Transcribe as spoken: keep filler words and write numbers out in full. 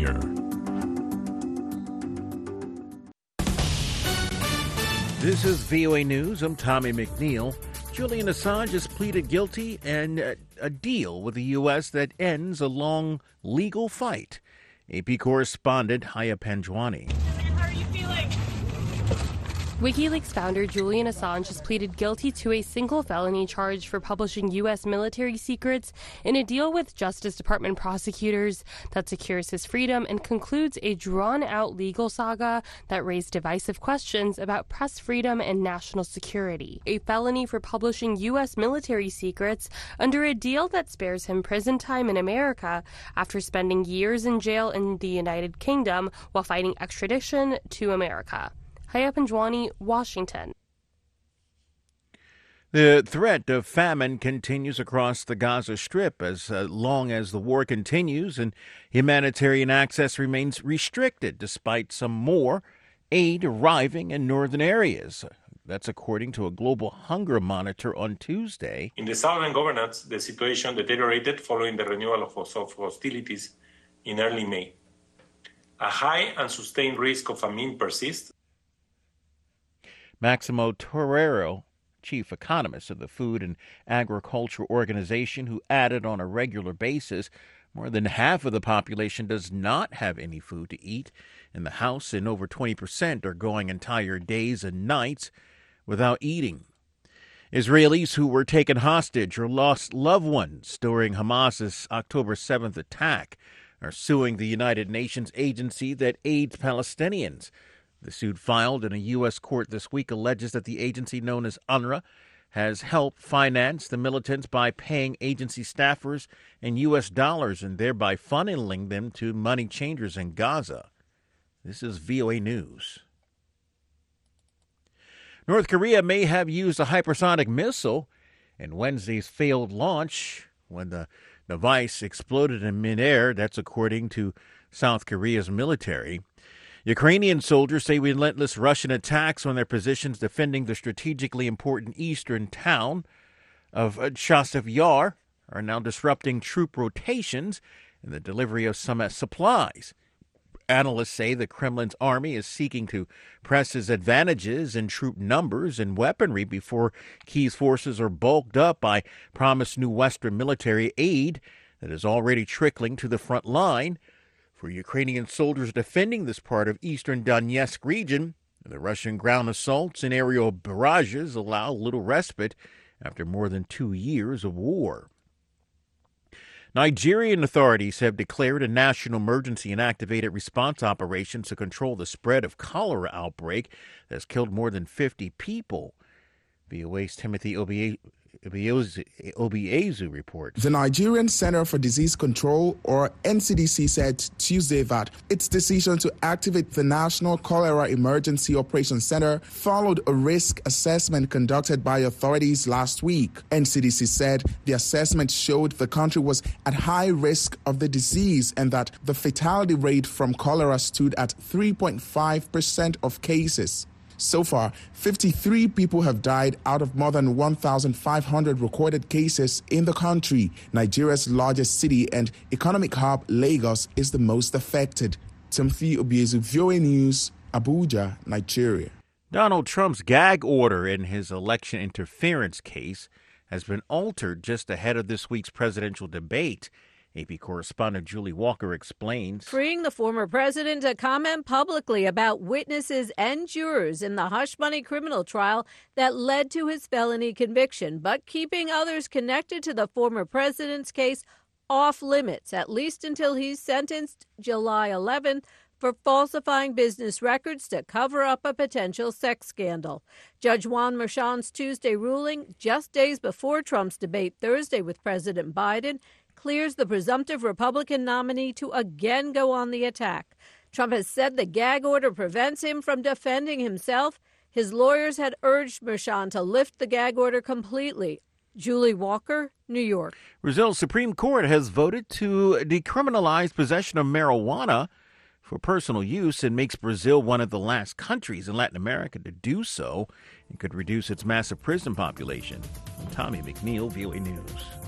Interior. This is V O A News. I'm Tommy McNeil. Julian Assange has pleaded guilty and uh, a deal with the U S that ends a long legal fight. A P correspondent Haya Panjwani. How are you feeling? WikiLeaks founder Julian Assange has pleaded guilty to a single felony charge for publishing U S military secrets in a deal with Justice Department prosecutors that secures his freedom and concludes a drawn-out legal saga that raised divisive questions about press freedom and national security. A felony for publishing U S military secrets under a deal that spares him prison time in America after spending years in jail in the United Kingdom while fighting extradition to America. Haya Panjwani, Washington. The threat of famine continues across the Gaza Strip as uh, long as the war continues and humanitarian access remains restricted despite some more aid arriving in northern areas. That's according to a global hunger monitor on Tuesday. In the southern governance, the situation deteriorated following the renewal of hostilities in early May. A high and sustained risk of famine persists. Maximo Torero, chief economist of the Food and Agriculture Organization, who added on a regular basis more than half of the population does not have any food to eat in the house, and over twenty percent are going entire days and nights without eating. Israelis who were taken hostage or lost loved ones during Hamas's October seventh attack are suing the United Nations agency that aids Palestinians. The suit filed in a U S court this week alleges that the agency known as UNRWA has helped finance the militants by paying agency staffers in U S dollars and thereby funneling them to money changers in Gaza. This is V O A News. North Korea may have used a hypersonic missile in Wednesday's failed launch when the device exploded in midair. That's according to South Korea's military. Ukrainian soldiers say relentless Russian attacks on their positions defending the strategically important eastern town of Chasiv Yar are now disrupting troop rotations and the delivery of some supplies. Analysts say the Kremlin's army is seeking to press its advantages in troop numbers and weaponry before Kyiv's forces are bulked up by promised new Western military aid that is already trickling to the front line. For Ukrainian soldiers defending this part of eastern Donetsk region, the Russian ground assaults and aerial barrages allow little respite after more than two years of war. Nigerian authorities have declared a national emergency and activated response operations to control the spread of cholera outbreak that's killed more than fifty people. V O A's Timothy Obie- Obiezu reports. The Nigerian Center for Disease Control, or N C D C, said Tuesday that its decision to activate the National Cholera Emergency Operations Center followed a risk assessment conducted by authorities last week. N C D C said the assessment showed the country was at high risk of the disease and that the fatality rate from cholera stood at three point five percent of cases. So far, fifty-three people have died out of more than one thousand five hundred recorded cases in the country. Nigeria's largest city and economic hub, Lagos, is the most affected. Timothy Obiezu, V O A News, Abuja, Nigeria. Donald Trump's gag order in his election interference case has been altered just ahead of this week's presidential debate. A P correspondent Julie Walker explains. Freeing the former president to comment publicly about witnesses and jurors in the hush-money criminal trial that led to his felony conviction, but keeping others connected to the former president's case off limits, at least until he's sentenced July eleventh for falsifying business records to cover up a potential sex scandal. Judge Juan Merchan's Tuesday ruling, just days before Trump's debate Thursday with President Biden, clears the presumptive Republican nominee to again go on the attack. Trump has said the gag order prevents him from defending himself. His lawyers had urged Merchan to lift the gag order completely. Julie Walker, New York. Brazil's Supreme Court has voted to decriminalize possession of marijuana for personal use and makes Brazil one of the last countries in Latin America to do so and could reduce its massive prison population. I'm Tommy McNeil, V O A News.